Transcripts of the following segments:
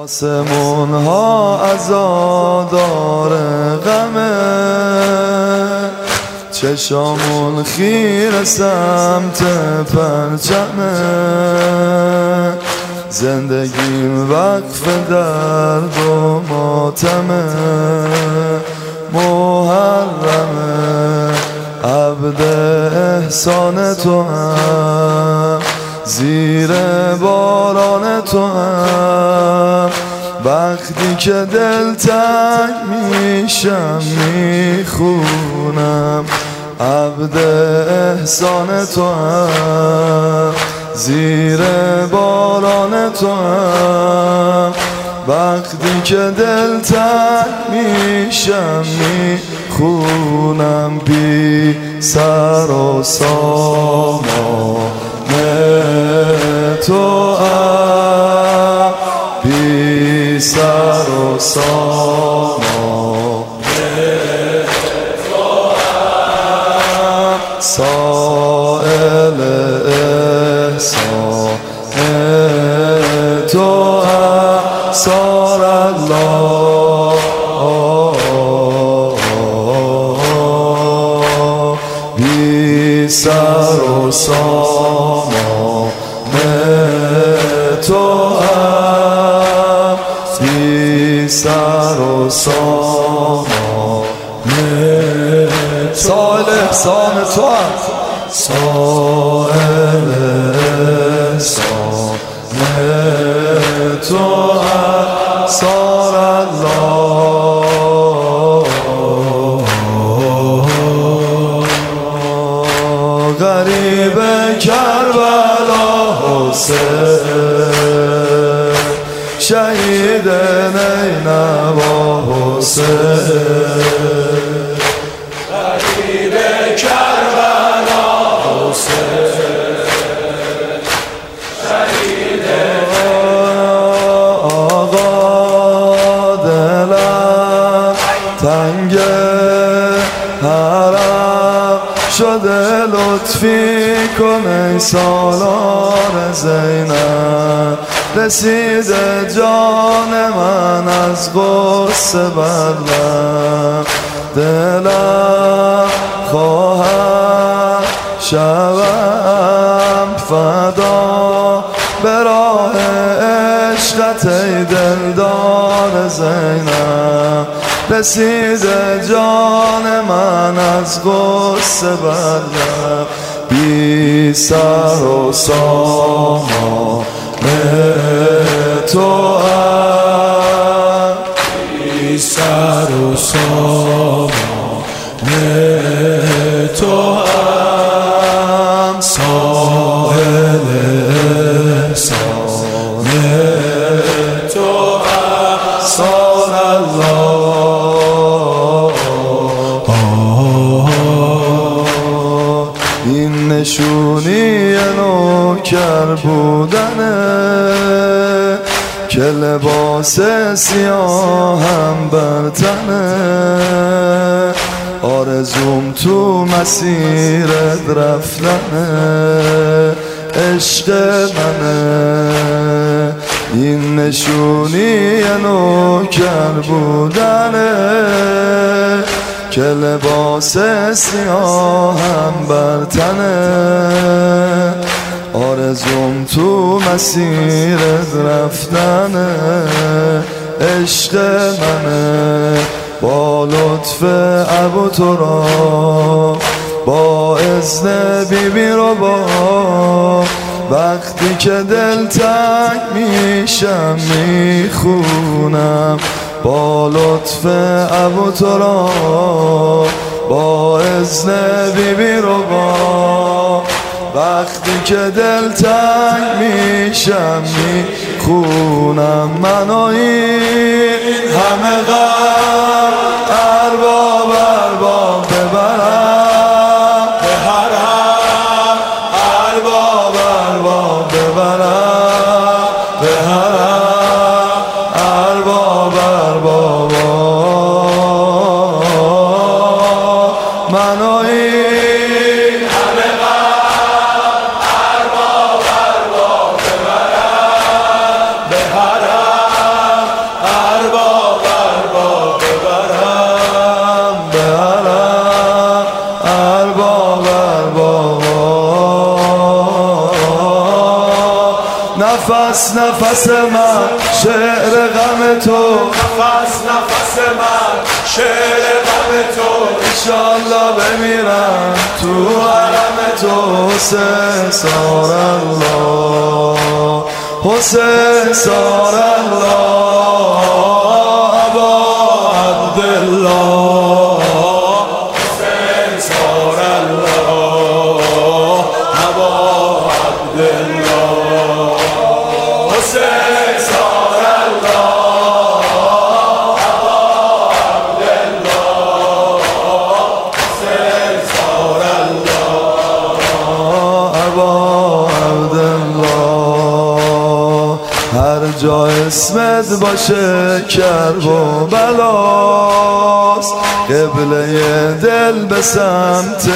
آسمون ها عزادار غمه، چشامون خیر سمت پرچمه، زندگیم وقف درد و ماتمه، محرمه عبد احسان تو هم، زیر باران تو هم، وقتی که دل تنگ میشم میخونم عبد احسان تو هم، زیر باران تو هم، وقتی که دل تنگ میشم میخونم بی سر و سامان تو هم، بی سر و سامان تو هم، سائل احسان تو هم، سار الله بی سر و سامان تو هم، بی سر و سامان سائل احسان تو هم، سائل احسان تو هم، سار الله غریب کربلا حسین، شهید نینوا حسین، غریب کربلا حسین، شهید آقا دلم تنگ حرم شده، لطفی کن ای سالار زینب، رسیده جان من از غصه بدلم، دلم خواهم شوم فدا به راه عشقت ای دلدار زینب، رسیده جان من از غصه بدلم، بی سر و سامان تو هم، بی سر و سامان تو هم، سائل احسان تو هم، سار الله این نشونی نوکر بودنه که لباس سیاهم بر تنه، آرزوم تو مسیرت رفتنه، عشق منه این نشونی نوکر بودنه که لباس سیاهم بر تنه، آرزوم تو مسیرت رفتنه، عشق منه با لطف ابو تو را، با اذن بیبی رو با، وقتی که دل تنگ میشم میخونم با لطف ابو تو را، با اذن بیبی رو با، وقتی که دل تنگ میشم میخونم من و این همه غم ارباب ارباب ببرم به حرم، ارباب ارباب ببرم به حرم، ارباب ارباب من و این همه غم ارباب ارباب ببرم به حرم، نفس نفس من شعر غم تو، نفس نفس من شعر غم تو. انشالله بمیرم تو حرم تو. حسین سار الله، حسین سار الله، ابا عبدالله، حسین سار الله، ابا عبدالله، حسین سار الله، ابا عبدالله، حسین سار الله، ابا عبدالله. هر جا اسمت باشه کرب و بلاست، قبله دل به سمت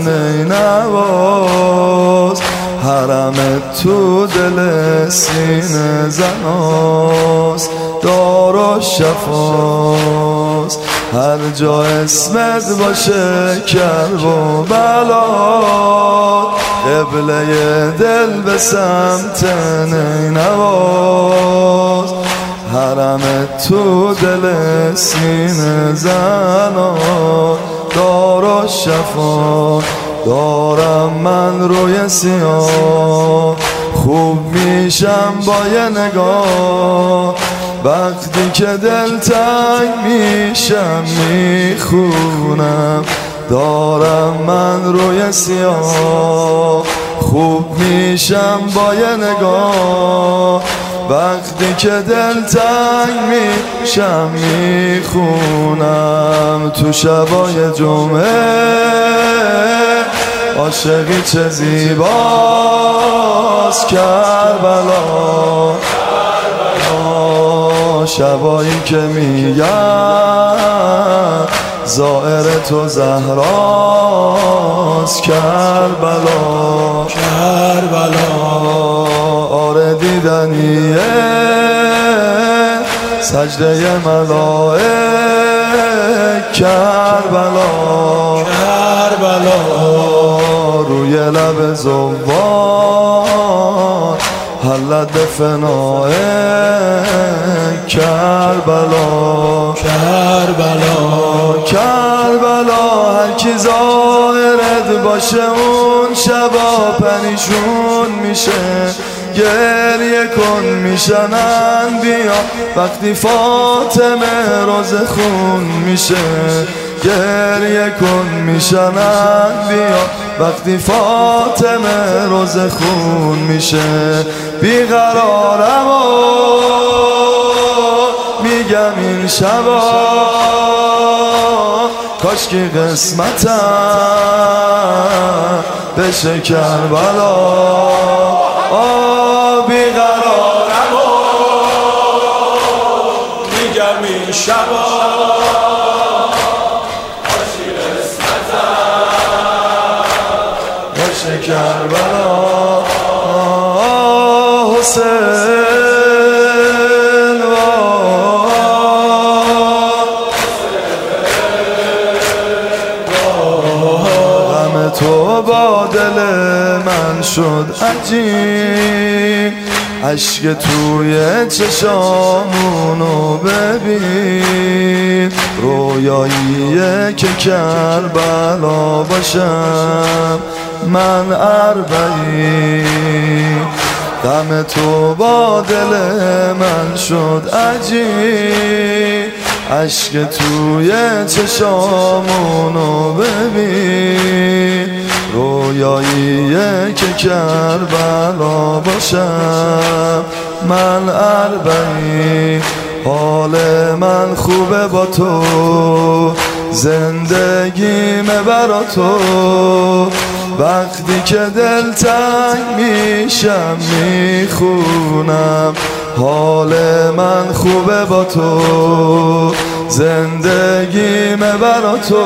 نینواز. حرمت تو دل سینه زناست، دار و شفاست. هر جا اسمت باشه کرب و بلاست، قبله دل به سمت نینواز. حرمت تو دل سینه زنان، دار و شفا. دارم من روی سیاه، خوب میشم با یه نگاه. وقتی که دل تنگ میشم میخونم. دارم من روی سیاه، خوب میشم با یه نگاه. وقتی که دل تنگ میشم میخونم. تو شبای جمعه عاشقی چه زیباست کربلا. شبایی که میگن زائر تو زهراست کربلا. کربلا آره دیدنیه سجده ملائک کربلا. کربلا روی لب زوار حلت به فنای کربلا. کربلا کربلا هر کی ظاهرت باشه اون شبا پریشون میشه. گریه کن میشنن بیا وقتی فاطمه روز خون میشه. گریه کن میشنن بیا وقتی فاطمه روز خون میشه. بیقرارم و میگم این شبا کاشکی قسمتم بشه کربلا. بیقرارم و میگم این شبا کاشکی قسمتم بشه کربلا. حسین تو با دل من شد عجیب. عشق توی چشامونو ببین. رویاییه که کربلا باشم من اربعین. غم تو با دل من شد عجیب. عشق توی چشامونو ببین. رویاییه که کربلا باشم من اربعین. حال من خوبه با تو، زندگیمه برا تو. وقتی که دل تنگ میشم میخونم. حال من خوبه با تو، زندگیمه برا تو.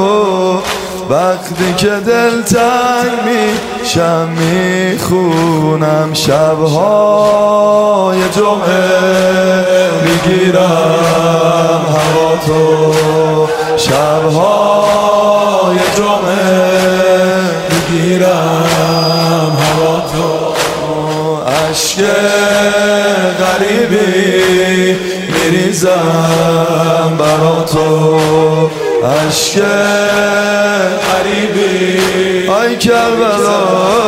وقتی که دل تنگ میشم میخونم. شبهای جمعه میگیرم هوا تو. شبهای جمعه میگیرم هوا تو. عشق غریبی میریزم برا تو عشق غریبی ای کربلا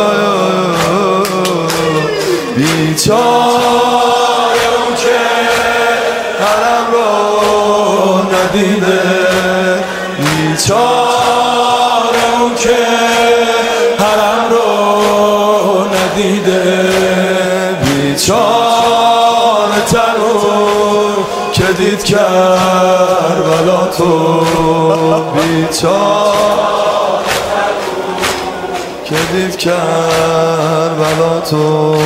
بیچاره اون که حرم رو ندیده بیچاره اون که حرم رو ندیده بیچاره تنو که دید کربلا تو بیچاره که دید کربلا تو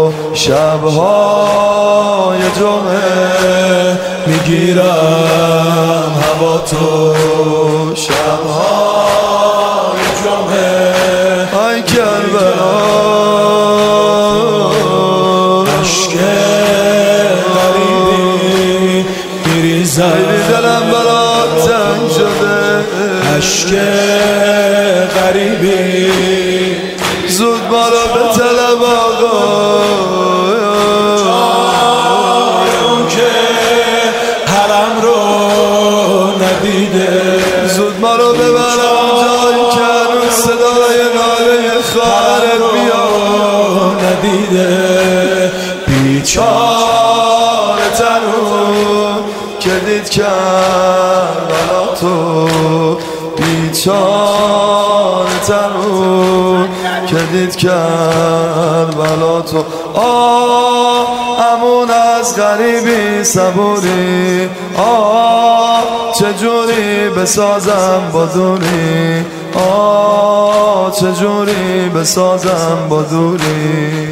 شبهای جمعه میگیرم هوا تو شبهای جمعه ای کربلا عشق غریبی میریزم خیلی دلم برات تنگ شده عشق غریبی زود ما رو به طلب آقا اون که حرم رو ندیده زود ما رو ببرم جایی که هنوز صدای ناله خواهرت بیاد ندیده بیچاره تنو که دید کربلا تو بیچاره تنو که دید کربلا تو امون از غریبی صبوری چجوری بسازم با دوری چجوری بسازم با دوری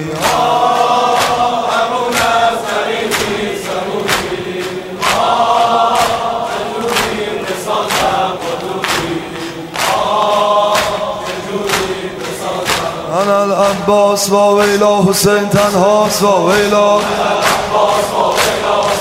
انا العباس و ویلا حسین تنهاست و ویلا